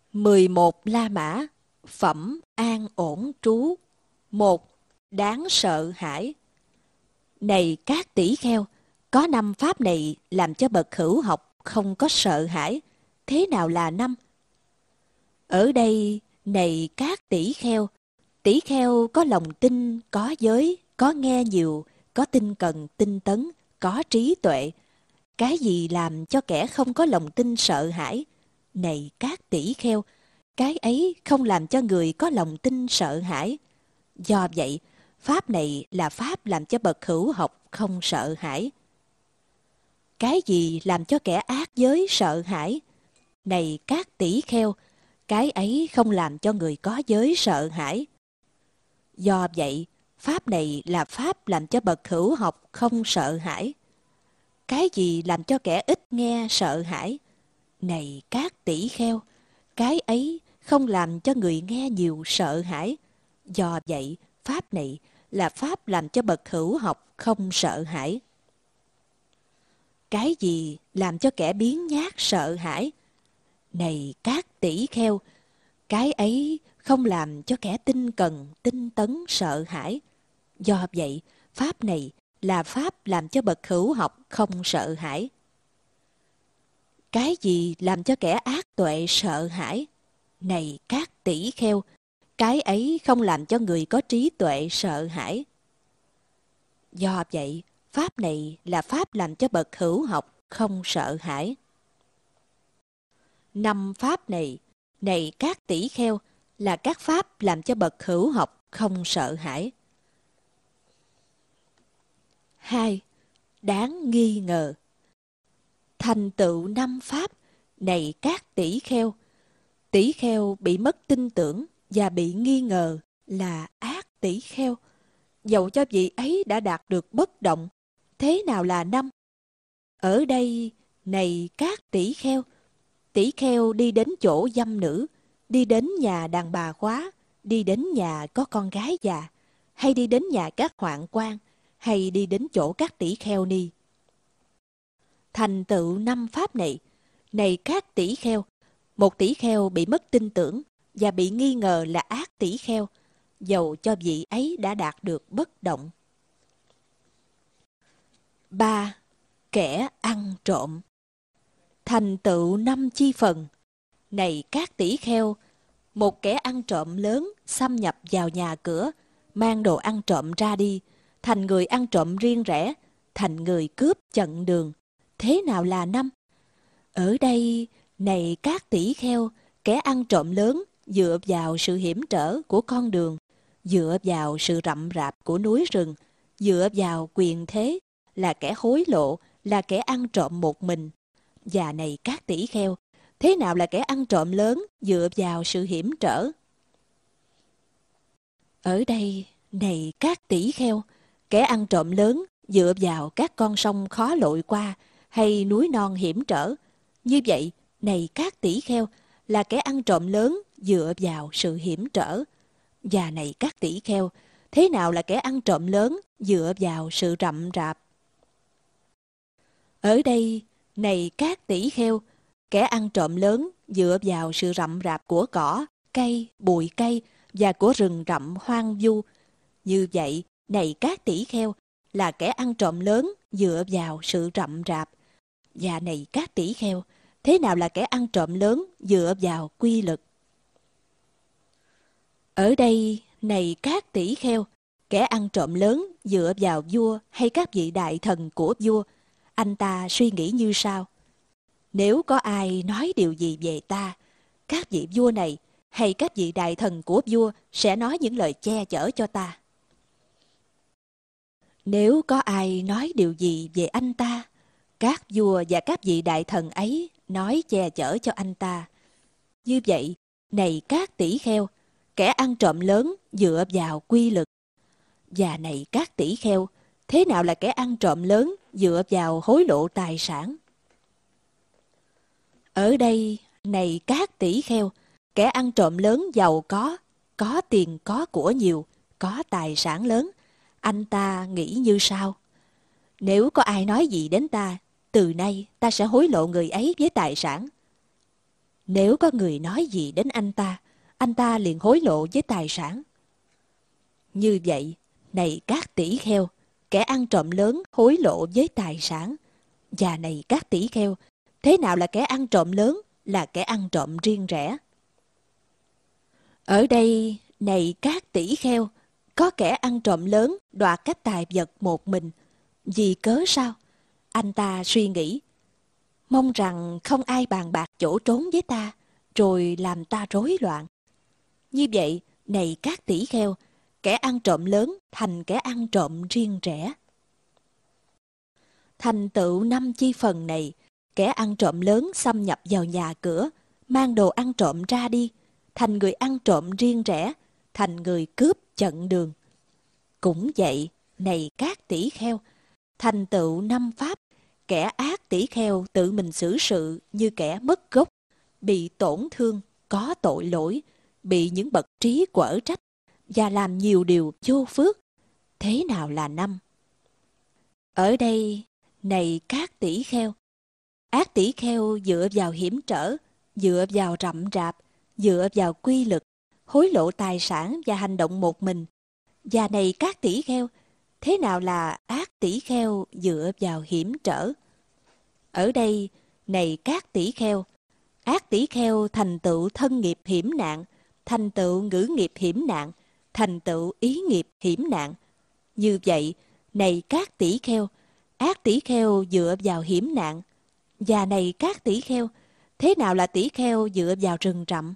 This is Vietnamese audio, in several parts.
11 La Mã, phẩm an ổn trú. 1. Đáng sợ hãi. Này các tỷ kheo, có 5 pháp này làm cho bậc hữu học không có sợ hãi. Thế nào là 5? Ở đây, này các tỷ kheo có lòng tin, có giới, có nghe nhiều, có tinh cần, tinh tấn, có trí tuệ. Cái gì làm cho kẻ không có lòng tin sợ hãi? Này các tỷ kheo, cái ấy không làm cho người có lòng tin sợ hãi. Do vậy, pháp này là pháp làm cho bậc hữu học không sợ hãi. Cái gì làm cho kẻ ác giới sợ hãi? Này các tỷ kheo, cái ấy không làm cho người có giới sợ hãi. Do vậy, pháp này là pháp làm cho bậc hữu học không sợ hãi. Cái gì làm cho kẻ ít nghe sợ hãi? Này các tỷ kheo, cái ấy không làm cho người nghe nhiều sợ hãi. Do vậy, pháp này là pháp làm cho bậc hữu học không sợ hãi. Cái gì làm cho kẻ biếng nhác sợ hãi? Này các tỷ kheo, cái ấy không làm cho kẻ tinh cần, tinh tấn sợ hãi. Do vậy, pháp này là pháp làm cho bậc hữu học không sợ hãi. Cái gì làm cho kẻ ác tuệ sợ hãi? Này các tỷ kheo, cái ấy không làm cho người có trí tuệ sợ hãi. Do vậy, pháp này là pháp làm cho bậc hữu học không sợ hãi. 5 pháp này, này các tỷ kheo, là các pháp làm cho bậc hữu học không sợ hãi. 2. Đáng nghi ngờ. Thành tựu 5 pháp, này các tỷ kheo bị mất tin tưởng và bị nghi ngờ là ác tỷ kheo. Dẫu cho vị ấy đã đạt được bất động, thế nào là 5? Ở đây, này các tỷ kheo đi đến chỗ dâm nữ, đi đến nhà đàn bà khóa, đi đến nhà có con gái già, hay đi đến nhà các hoạn quan, hay đi đến chỗ các tỷ kheo ni. Thành tựu 5 pháp này, này các tỷ kheo, một tỷ kheo bị mất tin tưởng và bị nghi ngờ là ác tỷ kheo, dầu cho vị ấy đã đạt được bất động. 3. Kẻ ăn trộm. Thành tựu 5 chi phần. Này các tỷ kheo, một kẻ ăn trộm lớn xâm nhập vào nhà cửa, mang đồ ăn trộm ra đi, thành người ăn trộm riêng rẽ, thành người cướp chặn đường. Thế nào là 5? Ở đây, này các tỷ kheo, kẻ ăn trộm lớn dựa vào sự hiểm trở của con đường, dựa vào sự rậm rạp của núi rừng, dựa vào quyền thế, là kẻ hối lộ, là kẻ ăn trộm một mình. Và này các tỷ kheo, thế nào là kẻ ăn trộm lớn dựa vào sự hiểm trở? Ở đây, này các tỷ kheo, kẻ ăn trộm lớn dựa vào các con sông khó lội qua hay núi non hiểm trở. Như vậy, này các tỷ kheo, là kẻ ăn trộm lớn dựa vào sự hiểm trở. Và này các tỷ kheo, thế nào là kẻ ăn trộm lớn dựa vào sự rậm rạp? Ở đây, này các tỷ kheo, kẻ ăn trộm lớn dựa vào sự rậm rạp của cỏ, cây, bụi cây và của rừng rậm hoang vu. Như vậy, này các tỷ kheo, là kẻ ăn trộm lớn dựa vào sự rậm rạp. Và này các tỷ kheo, thế nào là kẻ ăn trộm lớn dựa vào quy lực? Ở đây, này các tỷ kheo, kẻ ăn trộm lớn dựa vào vua hay các vị đại thần của vua. Anh ta suy nghĩ như sau: nếu có ai nói điều gì về ta, các vị vua này hay các vị đại thần của vua sẽ nói những lời che chở cho ta. Nếu có ai nói điều gì về anh ta, các vua và các vị đại thần ấy nói che chở cho anh ta. Như vậy, này các tỷ kheo, kẻ ăn trộm lớn dựa vào quy lực. Và này các tỷ kheo, thế nào là kẻ ăn trộm lớn dựa vào hối lộ tài sản? Ở đây, này các tỷ kheo, kẻ ăn trộm lớn giàu có tiền có của nhiều, có tài sản lớn. Anh ta nghĩ như sau: nếu có ai nói gì đến ta, từ nay ta sẽ hối lộ người ấy với tài sản. Nếu có người nói gì đến anh ta liền hối lộ với tài sản. Như vậy, này các tỷ kheo, kẻ ăn trộm lớn hối lộ với tài sản. Và này các tỷ kheo, thế nào là kẻ ăn trộm lớn? Là kẻ ăn trộm riêng rẽ. Ở đây, này các tỷ kheo, có kẻ ăn trộm lớn đoạt các tài vật một mình. Vì cớ sao? Anh ta suy nghĩ, mong rằng không ai bàn bạc chỗ trốn với ta, rồi làm ta rối loạn. Như vậy, này các tỷ kheo, kẻ ăn trộm lớn thành kẻ ăn trộm riêng rẽ. Thành tựu 5 chi phần này, kẻ ăn trộm lớn xâm nhập vào nhà cửa, mang đồ ăn trộm ra đi, thành người ăn trộm riêng rẽ, thành người cướp chặn đường. Cũng vậy, này các tỷ kheo, thành tựu 5 pháp, kẻ ác tỷ kheo tự mình xử sự như kẻ mất gốc, bị tổn thương, có tội lỗi, bị những bậc trí quở trách, và làm nhiều điều vô phước. Thế nào là 5? Ở đây, này các tỷ kheo, ác tỷ kheo dựa vào hiểm trở, dựa vào rậm rạp, dựa vào quy lực, hối lộ tài sản và hành động một mình. Và này các tỷ kheo, thế nào là ác tỷ kheo dựa vào hiểm trở? Ở đây, này các tỷ kheo, ác tỷ kheo thành tựu thân nghiệp hiểm nạn, thành tựu ngữ nghiệp hiểm nạn, thành tựu ý nghiệp hiểm nạn. Như vậy, này các tỷ kheo, ác tỷ kheo dựa vào hiểm nạn. Và này các tỷ kheo, thế nào là tỷ kheo dựa vào rừng rậm?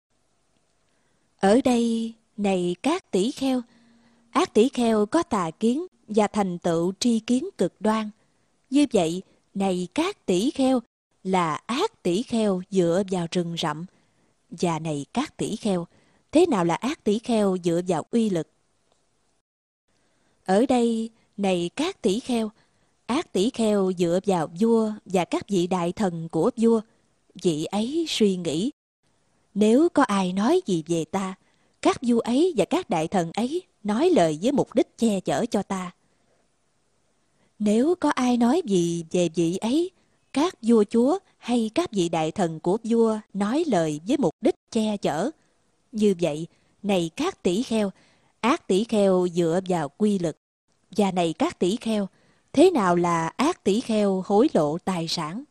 Ở đây, này các tỷ kheo, ác tỷ kheo có tà kiến và thành tựu tri kiến cực đoan. Như vậy, này các tỷ kheo, là ác tỷ kheo dựa vào rừng rậm. Và này các tỷ kheo, thế nào là ác tỷ kheo dựa vào uy lực? Ở đây, này các tỷ kheo, ác tỷ kheo dựa vào vua và các vị đại thần của vua. Vị ấy suy nghĩ, nếu có ai nói gì về ta, các vua ấy và các đại thần ấy nói lời với mục đích che chở cho ta. Nếu có ai nói gì về vị ấy, các vua chúa hay các vị đại thần của vua nói lời với mục đích che chở. Như vậy, này các tỷ kheo, ác tỷ kheo dựa vào quy lực. Và này các tỷ kheo, thế nào là ác tỷ kheo hối lộ tài sản?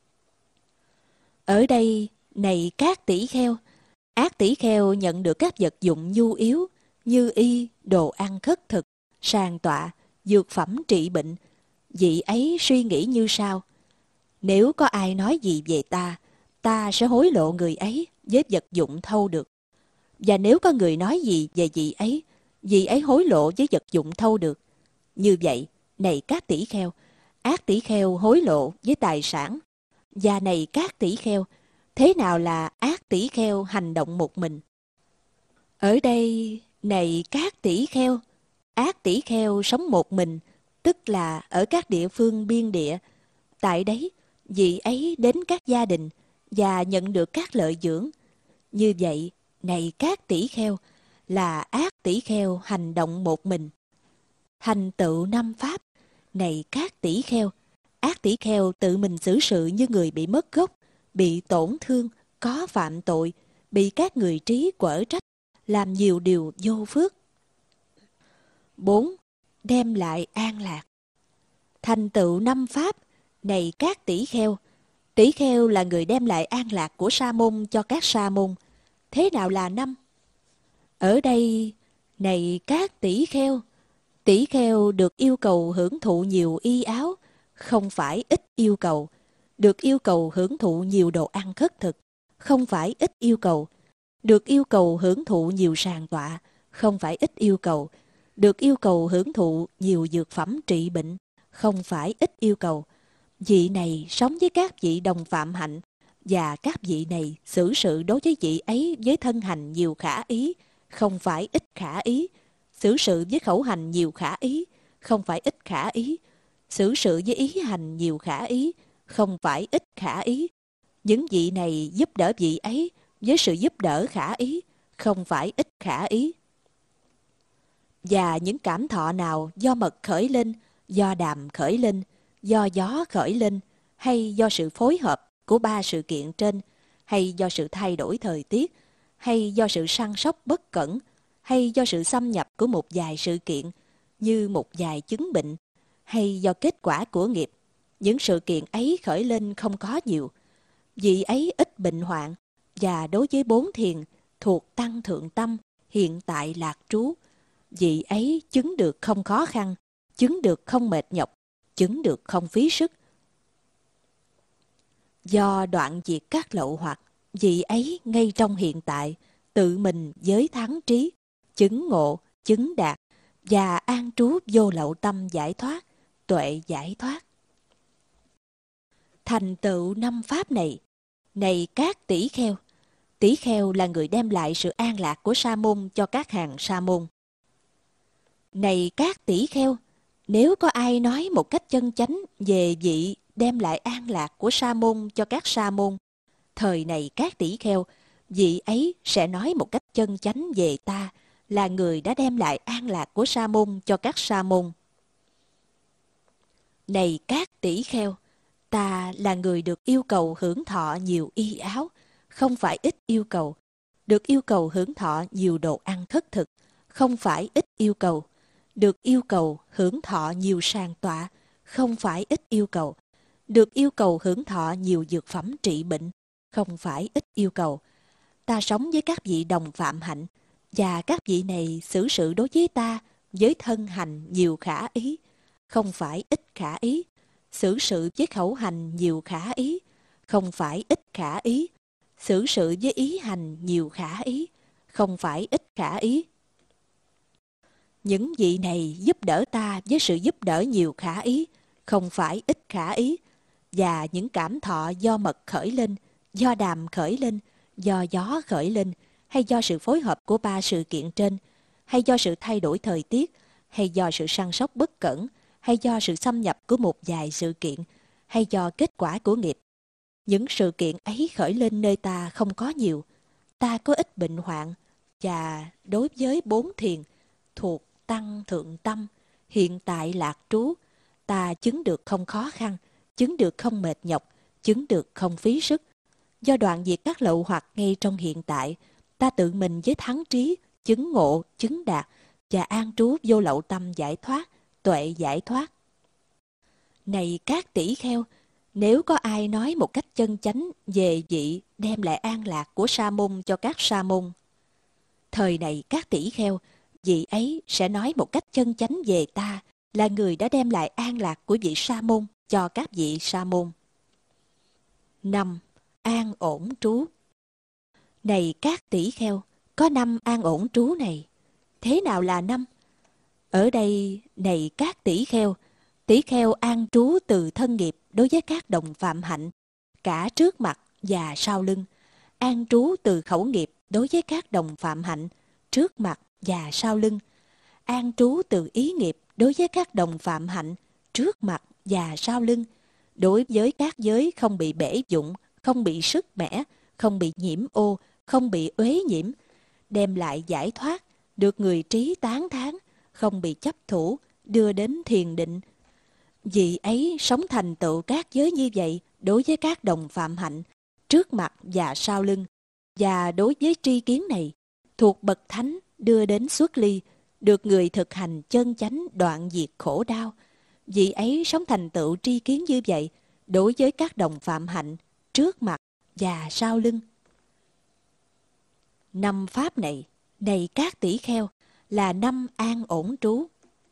Ở đây, này các tỷ kheo, ác tỷ kheo nhận được các vật dụng nhu yếu như y, đồ ăn khất thực, sàng tọa, dược phẩm trị bệnh. Vị ấy suy nghĩ như sau, nếu có ai nói gì về ta, ta sẽ hối lộ người ấy với vật dụng thâu được. Và nếu có người nói gì về vị ấy hối lộ với vật dụng thâu được. Như vậy, này các tỷ kheo, ác tỷ kheo hối lộ với tài sản. Và này các tỷ kheo, thế nào là ác tỷ kheo hành động một mình? Ở đây, này các tỷ kheo, ác tỷ kheo sống một mình, tức là ở các địa phương biên địa. Tại đấy, vị ấy đến các gia đình và nhận được các lợi dưỡng. Như vậy, này các tỷ kheo, là ác tỷ kheo hành động một mình. Thành tựu 5 pháp, này các tỷ kheo, ác tỷ kheo tự mình xử sự như người bị mất gốc, bị tổn thương, có phạm tội, bị các người trí quở trách, làm nhiều điều vô phước. 4. Đem lại an lạc. Thành tựu 5 pháp, này các tỷ kheo là người đem lại an lạc của sa môn cho các sa môn. Thế nào là 5? Ở đây, này các tỷ kheo được yêu cầu hưởng thụ nhiều y áo, không phải ít yêu cầu. Được yêu cầu hưởng thụ nhiều đồ ăn khất thực, không phải ít yêu cầu. Được yêu cầu hưởng thụ nhiều sàng tọa, không phải ít yêu cầu. Được yêu cầu hưởng thụ nhiều dược phẩm trị bệnh, không phải ít yêu cầu. Vị này sống với các vị đồng phạm hạnh, và các vị này xử sự đối với vị ấy với thân hành nhiều khả ý, không phải ít khả ý. Xử sự với khẩu hành nhiều khả ý, không phải ít khả ý. Xử sự với ý hành nhiều khả ý, không phải ít khả ý. Những vị này giúp đỡ vị ấy với sự giúp đỡ khả ý, không phải ít khả ý. Và những cảm thọ nào do mật khởi lên, do đàm khởi lên, do gió khởi lên, hay do sự phối hợp của 3 sự kiện trên, hay do sự thay đổi thời tiết, hay do sự săn sóc bất cẩn, hay do sự xâm nhập của một vài sự kiện như một vài chứng bệnh, hay do kết quả của nghiệp, những sự kiện ấy khởi lên không có nhiều. Vị ấy ít bệnh hoạn, và đối với bốn thiền thuộc tăng thượng tâm, hiện tại lạc trú, vị ấy chứng được không khó khăn, chứng được không mệt nhọc, chứng được không phí sức. Do đoạn diệt các lậu hoặc, vị ấy ngay trong hiện tại, tự mình giới thắng trí, chứng ngộ, chứng đạt, và an trú vô lậu tâm giải thoát, tuệ giải thoát. Thành tựu năm pháp này, này các tỷ kheo là người đem lại sự an lạc của sa môn cho các hàng sa môn. Này các tỷ kheo, nếu có ai nói một cách chân chánh về vị đem lại an lạc của sa môn cho các sa môn, thời này các tỷ kheo, vị ấy sẽ nói một cách chân chánh về ta, là người đã đem lại an lạc của sa môn cho các sa môn. Này các tỷ kheo, ta là người được yêu cầu hưởng thọ nhiều y áo, không phải ít yêu cầu, được yêu cầu hưởng thọ nhiều đồ ăn khất thực, không phải ít yêu cầu, được yêu cầu hưởng thọ nhiều sàng tọa, không phải ít yêu cầu, được yêu cầu hưởng thọ nhiều dược phẩm trị bệnh, không phải ít yêu cầu. Ta sống với các vị đồng phạm hạnh, và các vị này xử sự đối với ta với thân hành nhiều khả ý, không phải ít khả ý, xử sự với khẩu hành nhiều khả ý, không phải ít khả ý, xử sự với ý hành nhiều khả ý, không phải ít khả ý. Những vị này giúp đỡ ta với sự giúp đỡ nhiều khả ý, không phải ít khả ý, và những cảm thọ do mật khởi lên, do đàm khởi lên, do gió khởi lên, hay do sự phối hợp của ba sự kiện trên, hay do sự thay đổi thời tiết, hay do sự săn sóc bất cẩn, hay do sự xâm nhập của một vài sự kiện, hay do kết quả của nghiệp. Những sự kiện ấy khởi lên nơi ta không có nhiều. Ta có ít bệnh hoạn, và đối với bốn thiền thuộc tăng thượng tâm, hiện tại lạc trú, ta chứng được không khó khăn, chứng được không mệt nhọc, chứng được không phí sức. Do đoạn diệt các lậu hoặc ngay trong hiện tại, ta tự mình với thắng trí, chứng ngộ, chứng đạt, và an trú vô lậu tâm giải thoát, tuệ giải thoát. Này các tỷ kheo, nếu có ai nói một cách chân chánh về vị đem lại an lạc của sa môn cho các sa môn, thời này các tỷ kheo, vị ấy sẽ nói một cách chân chánh về ta, là người đã đem lại an lạc của vị sa môn cho các vị sa môn. 5. An ổn trú. Này các tỷ kheo, có 5 an ổn trú này. Thế nào là 5? Ở đây, này các tỷ kheo an trú từ thân nghiệp đối với các đồng phạm hạnh, cả trước mặt và sau lưng. An trú từ khẩu nghiệp đối với các đồng phạm hạnh, trước mặt và sau lưng. An trú từ ý nghiệp đối với các đồng phạm hạnh, trước mặt và sau lưng. Đối với các giới không bị bể dụng, không bị sức mẻ, không bị nhiễm ô, không bị uế nhiễm, đem lại giải thoát, được người trí tán thán, không bị chấp thủ, đưa đến thiền định. Vì ấy sống thành tựu các giới như vậy đối với các đồng phạm hạnh, trước mặt và sau lưng, và đối với tri kiến này, thuộc bậc thánh đưa đến xuất ly, được người thực hành chân chánh đoạn diệt khổ đau. Vì ấy sống thành tựu tri kiến như vậy đối với các đồng phạm hạnh, trước mặt và sau lưng. 5 pháp này, này các tỷ kheo, là 5 an ổn trú.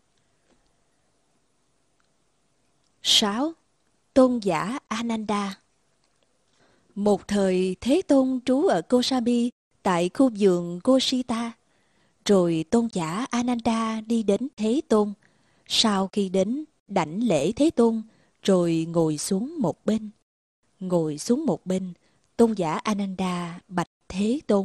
6. Tôn giả Ananda. Một thời Thế Tôn trú ở Kosambi tại khu vườn Kosita. Rồi tôn giả Ananda đi đến Thế Tôn. Sau khi đến, đảnh lễ Thế Tôn, rồi ngồi xuống một bên. Ngồi xuống một bên, tôn giả Ananda bạch Thế Tôn.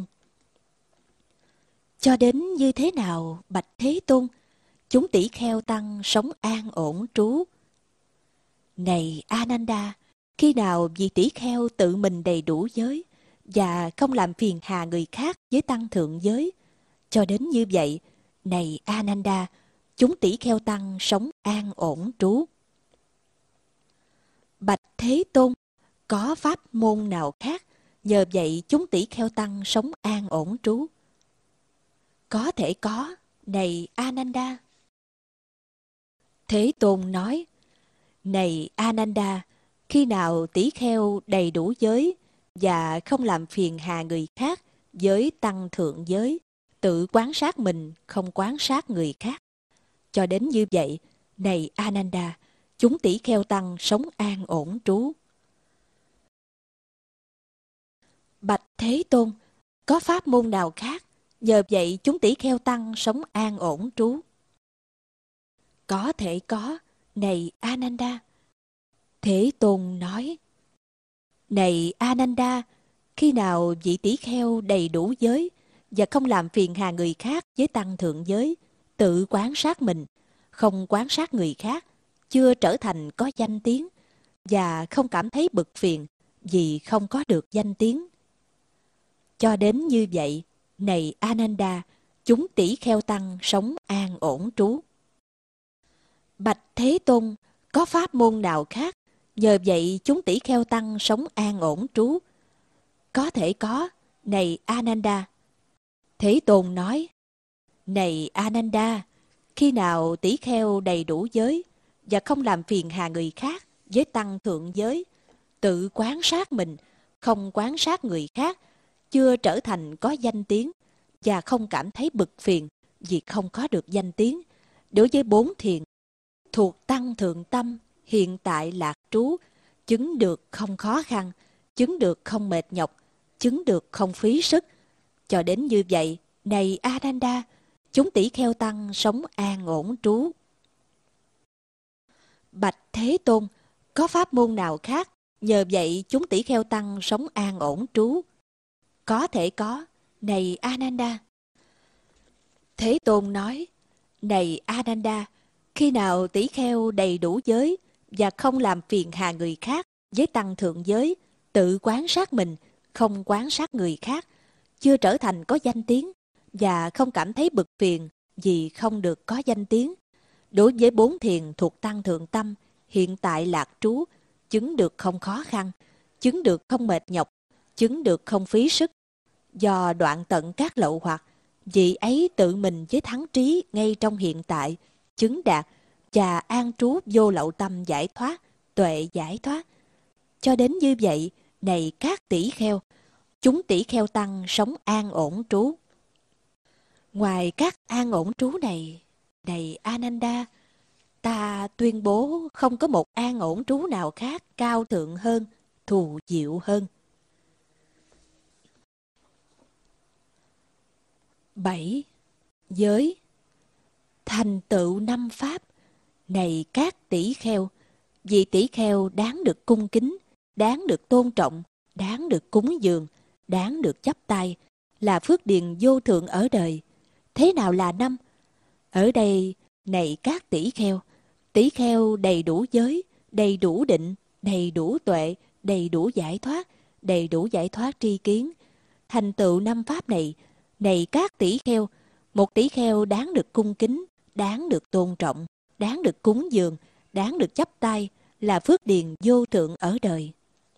Cho đến như thế nào, bạch Thế Tôn? Chúng tỷ kheo tăng sống an ổn trú. Này Ananda, khi nào vị tỷ kheo tự mình đầy đủ giới và không làm phiền hà người khác với tăng thượng giới, cho đến như vậy, này Ananda, chúng tỷ kheo tăng sống an ổn trú. Bạch Thế Tôn, có pháp môn nào khác nhờ vậy chúng tỷ kheo tăng sống an ổn trú. Có thể có, này Ananda. Thế Tôn nói, này Ananda, khi nào tỷ kheo đầy đủ giới và không làm phiền hà người khác với tăng thượng giới, tự quán sát mình, không quán sát người khác. Cho đến như vậy, này Ananda, chúng tỷ kheo tăng sống an ổn trú. Bạch Thế Tôn, có pháp môn nào khác, nhờ vậy chúng tỷ kheo tăng sống an ổn trú? Có thể có, này Ananda. Thế Tôn nói, này Ananda, khi nào vị tỷ kheo đầy đủ giới và không làm phiền hà người khác với tăng thượng giới, tự quán sát mình, không quán sát người khác, chưa trở thành có danh tiếng và không cảm thấy bực phiền vì không có được danh tiếng. Cho đến như vậy, này Ananda, chúng tỷ kheo tăng sống an ổn trú. Bạch Thế Tôn, có pháp môn nào khác, nhờ vậy chúng tỷ kheo tăng sống an ổn trú? Có thể có, này Ananda. Thế Tôn nói, này Ananda, khi nào tỷ kheo đầy đủ giới và không làm phiền hà người khác với tăng thượng giới, tự quán sát mình, không quán sát người khác, chưa trở thành có danh tiếng và không cảm thấy bực phiền vì không có được danh tiếng, đối với 4 thiền thuộc tăng thượng tâm, hiện tại lạc trú, chứng được không khó khăn, chứng được không mệt nhọc, chứng được không phí sức. Cho đến như vậy, này Ananda, chúng tỷ kheo tăng sống an ổn trú. Bạch Thế Tôn, có pháp môn nào khác, nhờ vậy chúng tỷ kheo tăng sống an ổn trú? Có thể có, này Ananda. Thế Tôn nói, này Ananda, khi nào tỷ kheo đầy đủ giới và không làm phiền hà người khác với tăng thượng giới, tự quán sát mình, không quán sát người khác, chưa trở thành có danh tiếng và không cảm thấy bực phiền vì không được có danh tiếng, đối với 4 thiền thuộc tăng thượng tâm, hiện tại lạc trú, chứng được không khó khăn, chứng được không mệt nhọc, chứng được không phí sức. Do đoạn tận các lậu hoặc, vị ấy tự mình với thắng trí ngay trong hiện tại, chứng đạt và an trú vô lậu tâm giải thoát, tuệ giải thoát. Cho đến như vậy, này các tỷ kheo, chúng tỷ kheo tăng sống an ổn trú. Ngoài các an ổn trú này, này Ananda, ta tuyên bố không có một an ổn trú nào khác cao thượng hơn, thù diệu hơn. 7. Giới. Thành tựu 5 pháp. Này các tỷ kheo, vị tỷ kheo đáng được cung kính, đáng được tôn trọng, đáng được cúng dường, đáng được chắp tay, là phước điền vô thượng ở đời. Thế nào là 5? Ở đây, này các tỷ kheo đầy đủ giới, đầy đủ định, đầy đủ tuệ, đầy đủ giải thoát tri kiến. Thành tựu 5 pháp này, này các tỷ kheo, một tỷ kheo đáng được cung kính, đáng được tôn trọng, đáng được cúng dường, đáng được chắp tay, là phước điền vô thượng ở đời.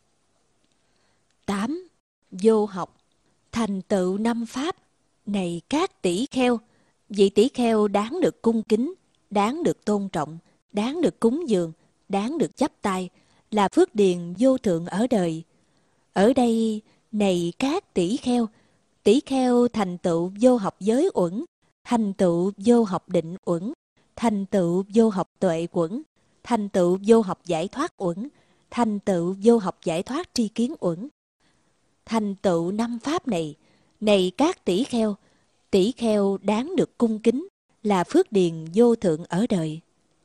8. Vô học. Thành tựu 5 pháp. Này các tỷ kheo, vị tỷ kheo đáng được cung kính, đáng được tôn trọng, đáng được cúng dường, đáng được chắp tay, là phước điền vô thượng ở đời. Ở đây, này các tỷ kheo thành tựu vô học giới uẩn, thành tựu vô học định uẩn, thành tựu vô học tuệ uẩn, thành tựu vô học giải thoát uẩn, thành tựu vô học giải thoát tri kiến uẩn. Thành tựu 5 pháp này, này các tỷ kheo đáng được cung kính, là phước điền vô thượng ở đời.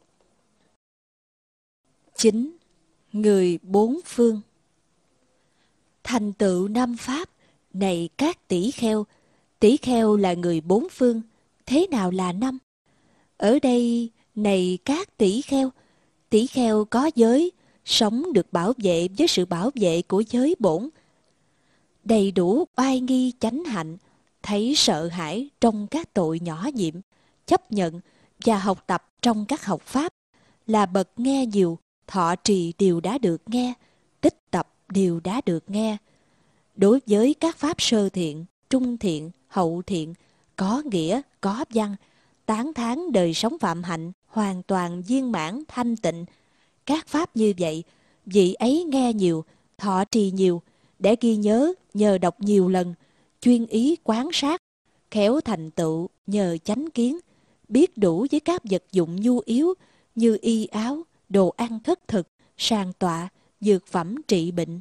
9. Người 4 phương. Thành tựu 5 pháp. Này các tỷ kheo là người 4 phương. Thế nào là 5? Ở đây, này các tỷ kheo có giới, sống được bảo vệ với sự bảo vệ của giới bổn. Đầy đủ oai nghi chánh hạnh, thấy sợ hãi trong các tội nhỏ nhiệm, chấp nhận và học tập trong các học pháp, là bậc nghe nhiều, thọ trì điều đã được nghe, tích tập điều đã được nghe. Đối với các pháp sơ thiện, trung thiện, hậu thiện, có nghĩa, có văn, tán thán đời sống phạm hạnh, hoàn toàn viên mãn, thanh tịnh. Các pháp như vậy, vị ấy nghe nhiều, thọ trì nhiều, để ghi nhớ nhờ đọc nhiều lần, chuyên ý quán sát, khéo thành tựu nhờ chánh kiến, biết đủ với các vật dụng nhu yếu như y áo, đồ ăn khất thực, sàng tọa, dược phẩm trị bệnh.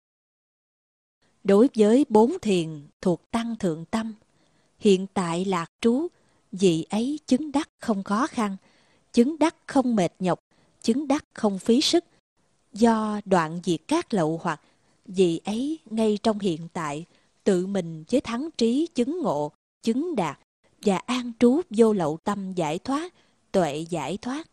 Đối với 4 thiền thuộc tăng thượng tâm, hiện tại lạc trú, vị ấy chứng đắc không khó khăn, chứng đắc không mệt nhọc, chứng đắc không phí sức. Do đoạn diệt các lậu hoặc, vị ấy ngay trong hiện tại, tự mình với thắng trí chứng ngộ, chứng đạt và an trú vô lậu tâm giải thoát, tuệ giải thoát.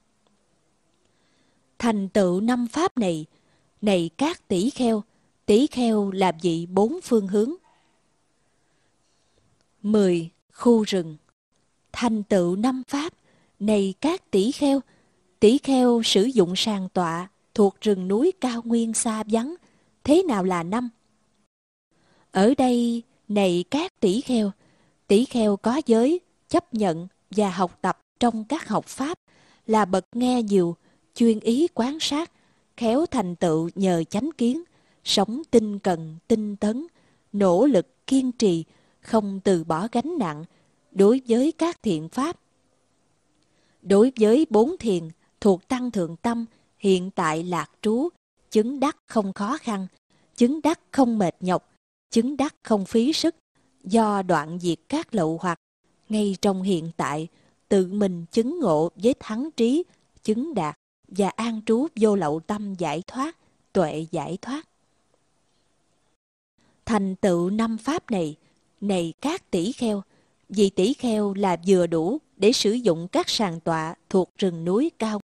Thành tựu 5 pháp này, này các tỷ kheo là vị 4 phương hướng. 10. Khu rừng. Thành tựu 5 pháp, này các tỷ kheo sử dụng sàng tọa thuộc rừng núi cao nguyên xa vắng. Thế nào là 5? Ở đây, này các tỷ kheo có giới, chấp nhận và học tập trong các học pháp, là bậc nghe nhiều, chuyên ý quán sát, khéo thành tựu nhờ chánh kiến, sống tinh cần, tinh tấn, nỗ lực kiên trì, không từ bỏ gánh nặng đối với các thiện pháp. Đối với 4 thiền thuộc tăng thượng tâm, hiện tại lạc trú, chứng đắc không khó khăn, chứng đắc không mệt nhọc, chứng đắc không phí sức, do đoạn diệt các lậu hoặc, ngay trong hiện tại, tự mình chứng ngộ với thắng trí, chứng đạt và an trú vô lậu tâm giải thoát, tuệ giải thoát. Thành tựu 5 pháp này, này các tỷ kheo, vì tỷ kheo là vừa đủ để sử dụng các sàng tọa thuộc rừng núi cao